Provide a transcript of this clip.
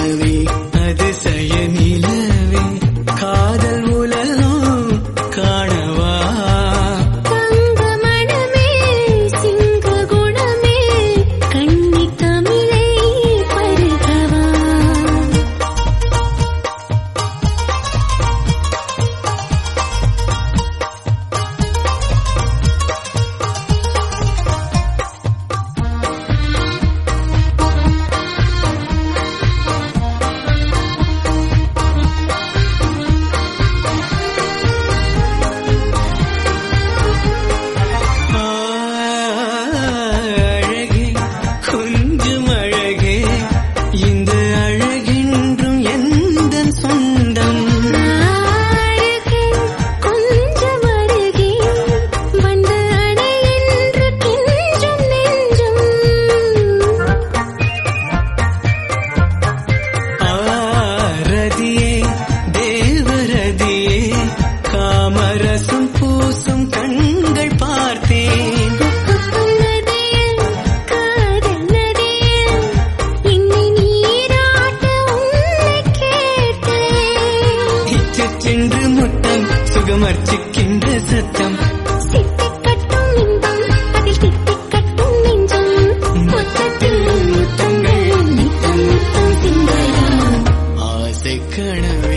நிலவே அதிசய நிலவே காதல் உலகம் காணவா தங்க மனமே சிங்க குணமே கண்ணி தமிழை பருகவா அழகே கொஞ்சம் அழகே இந்த அழகென்றும் எந்தன் சொந்தம் அருகே கொஞ்சம் அருகே வந்த அணை என்று கெஞ்சும் நெஞ்சம் ரதியே தேவரதியே காமரசம் பூசும் கண்கள் பார்த்தேன் நதியில் காதல் நதியில் என்னை நீராட்ட உன்னை கேட்டேன் இச்சென்று முத்தம் சுகமர்ச்சிக்கின்ற சத்தம் சித்திக் கட்டும் இன்பம் அதில் தித்திக் கட்டும் நெஞ்சம் முத்தத்தில் முத்தங்கள் நித்தம் நித்தம் சிந்தலாம் ஆசை கனவு